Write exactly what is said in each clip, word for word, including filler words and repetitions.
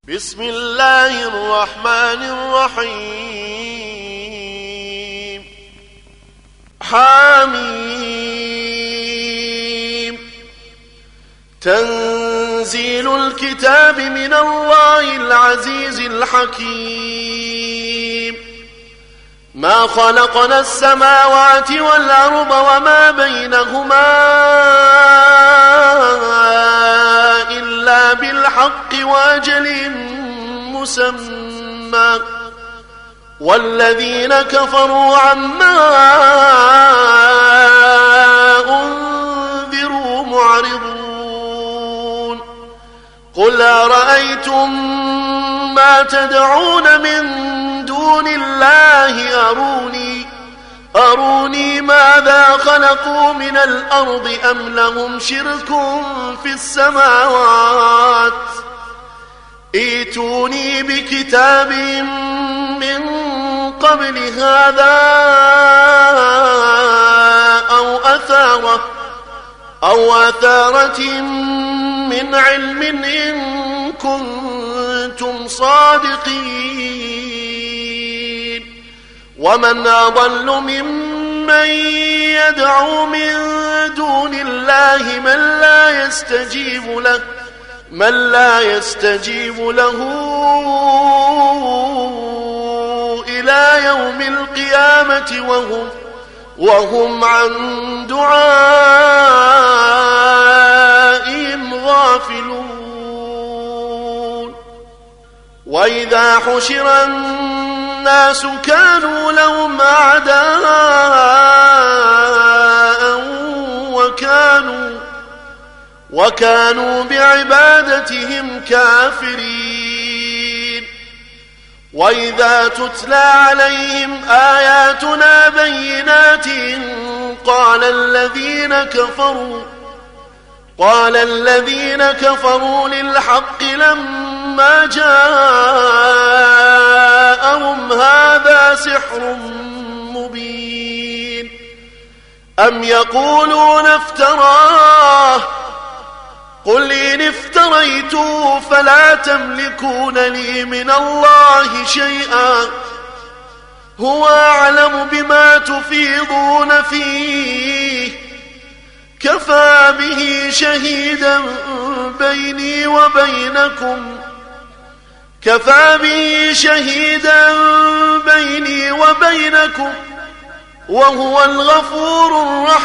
بسم الله الرحمن الرحيم. حميم. تنزيل الكتاب من الله العزيز الحكيم. ما خلقنا السماوات والأرض وما بينهما إلا بالحق وأجل مسمى، والذين كفروا عما أنذروا معرضون. قل أرأيتم ما تدعون من دون الله أروني أروني ماذا خلقوا من الأرض أم لهم شرك في السماوات. ائتوني بكتاب من قبل هذا أو أثارة أو أثارة من علم إن كنتم صادقين. ومن أضل ممن يدعو من دون الله من لا يستجيب له من لا يستجيب له إلى يوم القيامة وهم وهم عن دعائهم غافلون. وإذا حشر الناس كانوا لهم أعداء وكانوا وكانوا بعبادتهم كافرين. وإذا تتلى عليهم آياتنا بينات قال الذين كفروا قال الذين كفروا للحق لما جاءهم هذا سحر مبين. أم يقولون افتراه قل إن افتريته فلا تملكون لي من الله شيئا هو أعلم بما تفيضون فيه كفى به شهيدا بيني وبينكم كفى به شهيدا بيني وبينكم وهو الغفور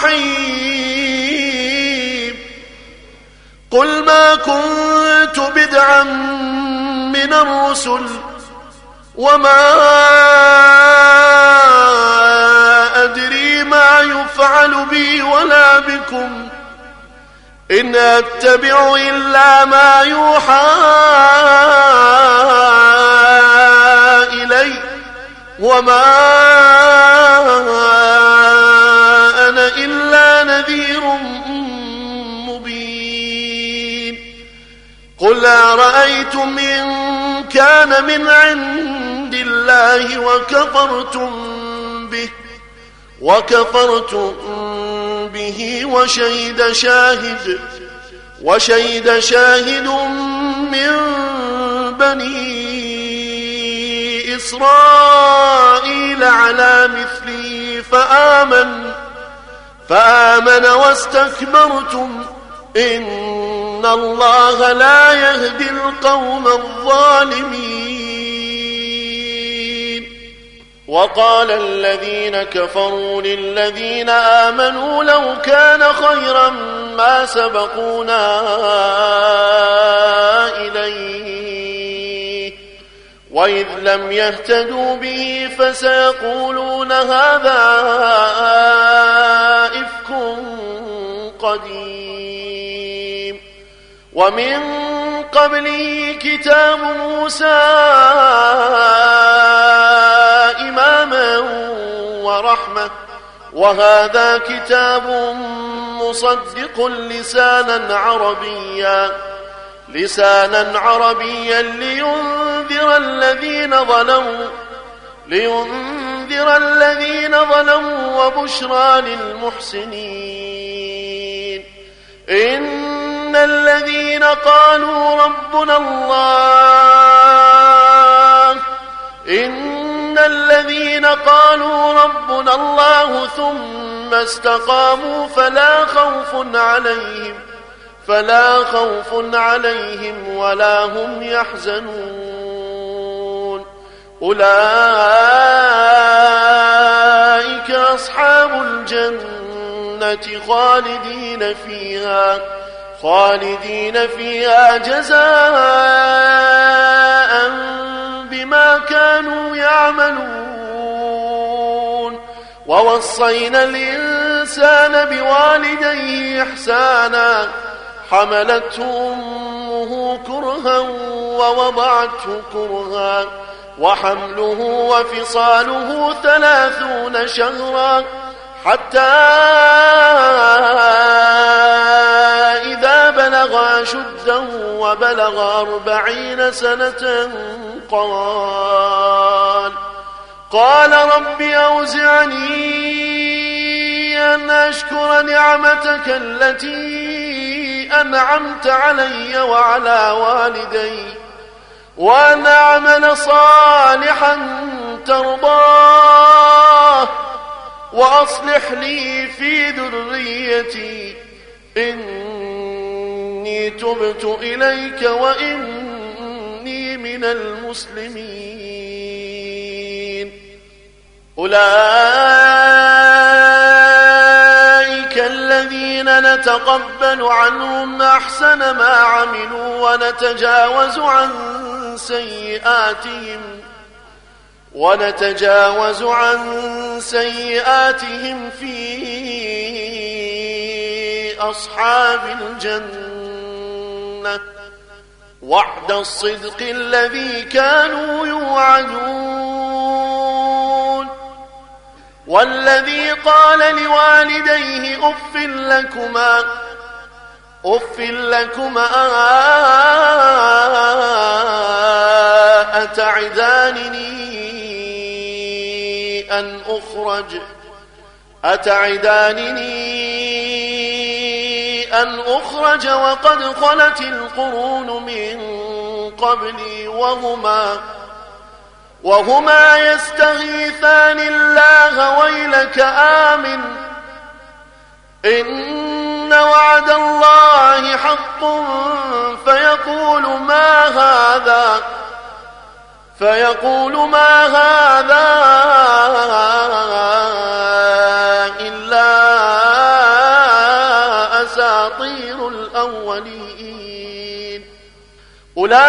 الرحيم. قل ما كنت بدعا من الرسل وما أدري ما يفعل بي ولا بكم إن أتبع إلا ما يوحى إلي وما أنا إلا نذير مبين. قل أرأيتم إن كان من عند الله وكفرتم به وكفرتم به وشهد شاهد وشهد شاهد من بني إسرائيل على مثله فآمن فآمن واستكبرتم إن الله لا يهدي القوم الظالمين. وقال الذين كفروا للذين آمنوا لو كان خيرا ما سبقونا إليه وإذ لم يهتدوا به فسيقولون هذا إفك قديم. ومن قبله كتاب موسى إماما ورحمة وهذا كتاب مصدق لسانا عربيا لسانا عربيا لينذر الذين ظلموا لينذر الذين ظلموا وبشرى للمحسنين. إن الذين قالوا ربنا الله ربنا الله ثم استقاموا فلا خوف عليهم فلا خوف عليهم ولا هم يحزنون أولئك أصحاب الجنة خالدين فيها خالدين فيها جزاء بما كانوا يعملون ووصينا الإنسان بوالديه إحسانا حملته أمه كرها ووضعته كرها وحمله وفصاله ثلاثون شهرا حتى إذا بلغ أشده وبلغ أربعين سنة قال قال رب أوزعني أن أشكر نعمتك التي أنعمت علي وعلى والدي وأن أعمل صالحا ترضاه وأصلح لي في ذريتي إني تبت إليك وإني من المسلمين أولئك الذين نتقبل عنهم أحسن ما عملوا ونتجاوز عن سيئاتهم ونتجاوز عن سيئاتهم في أصحاب الجنة وعد الصدق الذي كانوا يوعدون والذي قال لوالديه أف لكما أف لكما أتعدانني أن أخرج أتعدانني أن أخرج وقد خلت القرون من قبلي وهما وهما يستغيثان الله ويلك آمن إن وعد الله حق فيقول ما هذا فيقول ما هذا إلا أساطير الأولين أولئك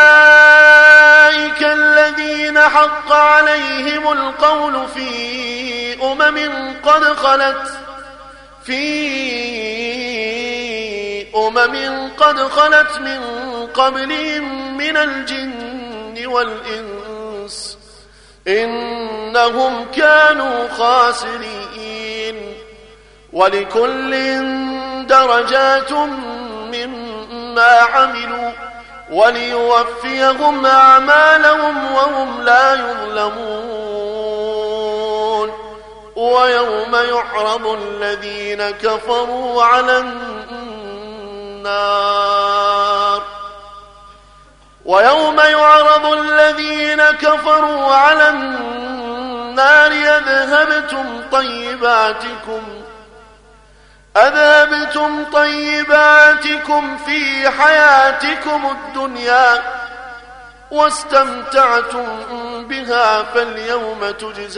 الذين حق عليهم القول في أمم قد خلت في أمم قد خلت من قبلهم من الجن والإنس إنهم كانوا خاسرين ولكل درجات مما عملوا وليوفيهم أعمالهم وهم لا يظلمون ويوم يعرض الذين كفروا على النار ويوم يعرض الذين كفروا على النار أذهبتم طيباتكم أذهبتم طيباتكم في حياتكم الدنيا واستمتعتم بها فاليوم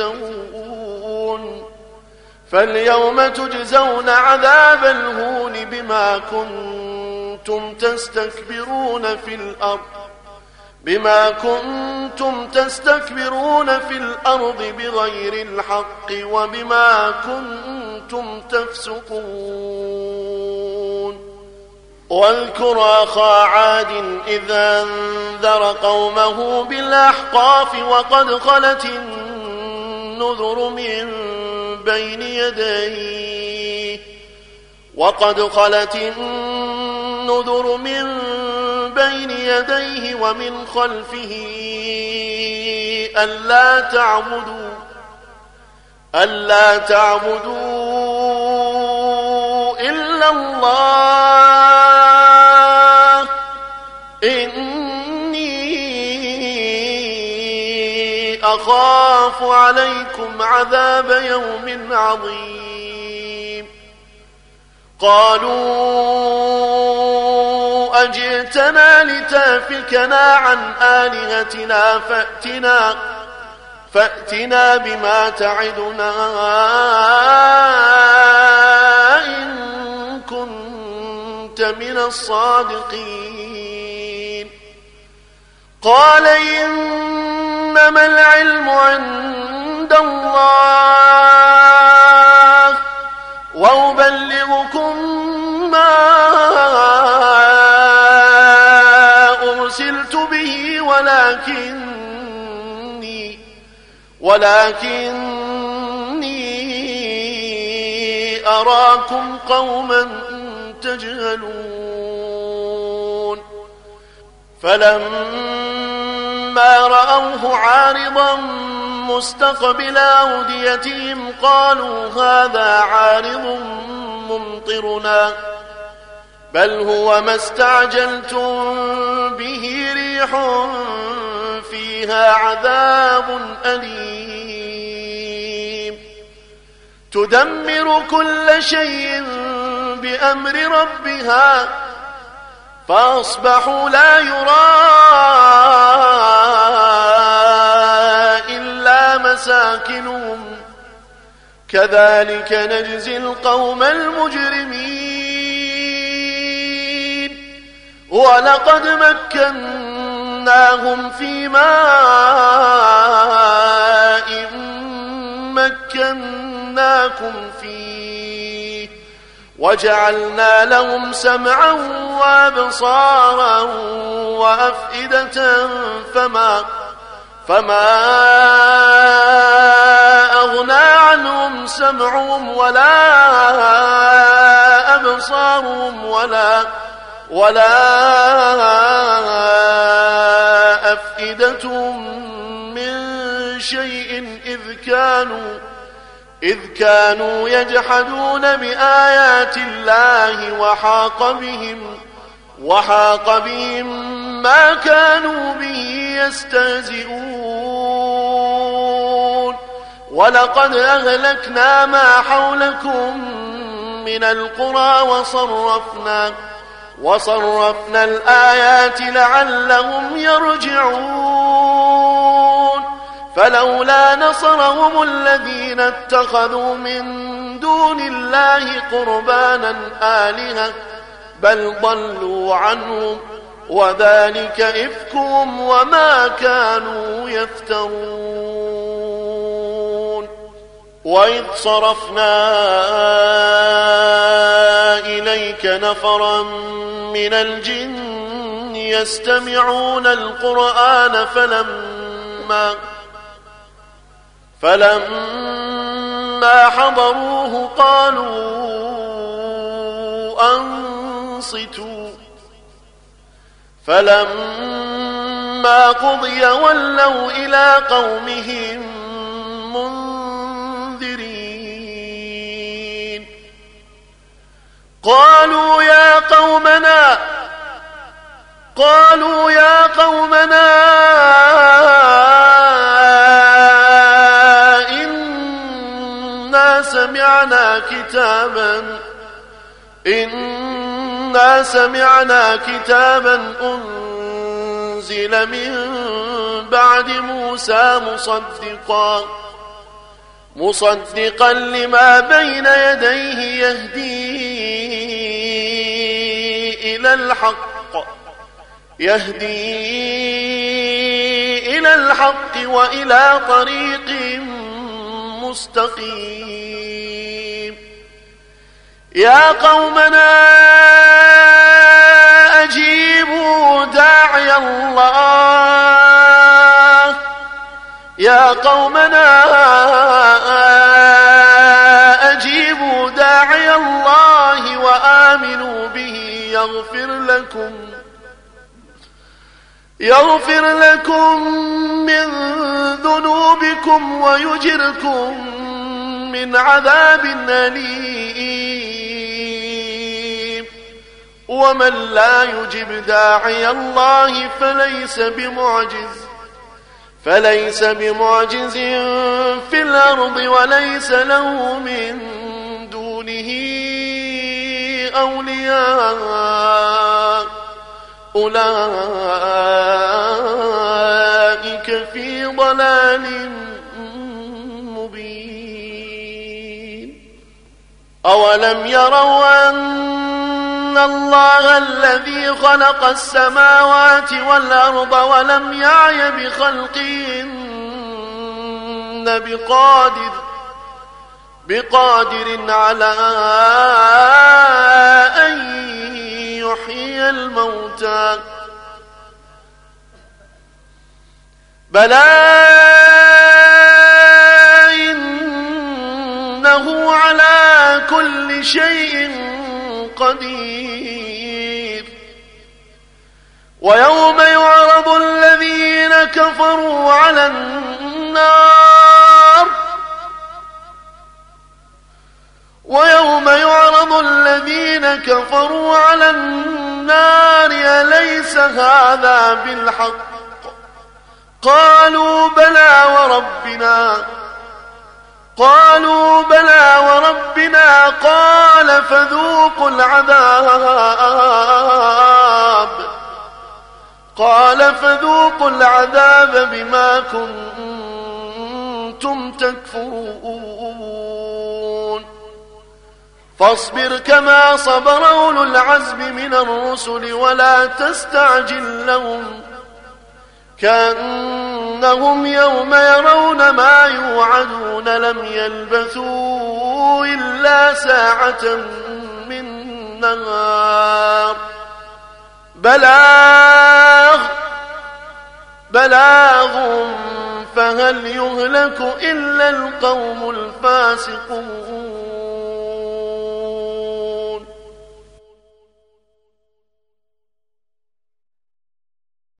تجزون فاليوم تجزون عذاب الهون بما كنتم تستكبرون في الأرض بما كنتم تستكبرون في الأرض بغير الحق وبما كنتم تفسقون واذكر أخا عاد إذ أنذر قومه بالأحقاف وقد خلت النذر من بين يديه وقد خلت النذر من بين يديه ومن خلفه ألا تعبدوا ألا تعبدوا إلا الله إني أخاف عليكم عذاب يوم عظيم قالوا أجئتنا لتافكنا عن آلهتنا فأتنا فأتنا بما تعدنا إن كنت من الصادقين قال إنما العلم عند الله وأبلغكم ما أرسلت به ولكني ولكني أراكم قوما تجهلون فلما رأوه عارضا مستقبل أوديتهم قالوا هذا عارض ممطرنا بل هو ما استعجلتم به ريح فيها عذاب أليم تدمر كل شيء بأمر ربها فأصبحوا لا يرى إلا مساكنهم كذلك نجزي القوم المجرمين ولقد مكناهم في ماء مكناكم فيه وجعلنا لهم سمعا وأبصارا وأفئدة فما فما أغنى عنهم سمعهم ولا أبصارهم ولا ولا أفئدتهم من شيء إذ كانوا إذ كانوا يجحدون بآيات الله وحاق بهم وحاق بهم ما كانوا به يستهزئون ولقد أهلكنا ما حولكم من القرى وصرفنا وصرفنا الآيات لعلهم يرجعون فلولا نصرهم الذين اتخذوا من دون الله قربانا آلهة بل ضلوا عنهم وذلك إفكهم وما كانوا يفترون وإذ صرفنا إليك نفرا من الجن يستمعون القرآن فلما فلما حضروه قالوا أنصتوا فلما قضي ولوا إلى قومهم منذرين قالوا يا قومنا قالوا يا قومنا إنا سمعنا كتابا إنا سمعنا كتابا أنزل من بعد موسى مصدقا مصدقا لما بين يديه يهدي إلى الحق يهدي إلى الحق وإلى طريق مستقيم يا قومنا أجيبوا داعي الله يا قومنا أجيبوا داعي الله وآمنوا به يغفر لكم يغفر لكم من ذنوبكم ويجركم من عذاب أليم ومن لا يجب داعي الله فليس بمعجز فليس بمعجز في الأرض وليس له من دونه أولياء أولئك في ضلال مبين. أولم يروا أن الله الذي خلق السماوات والأرض ولم يعي بخلقهن بقادر بقادر على أن يحيي الموتى بلى إنه على كل شيء قدير. ويوم يعرض الذين كفروا على النار ويوم يعرض الذين كفروا على النار أليس هذا بالحق قالوا بلى وربنا قالوا بلى وربنا قال فذوقوا العذاب قال فذوقوا العذاب بما كنتم تكفرون. فاصبر كما صبر أولو العزم من الرسل ولا تستعجل لهم كأنهم يوم يرون ما يوعدون لم يلبثوا إلا ساعة من نهار بلاغ بلاغ فهل يهلك إلا القوم الفاسقون.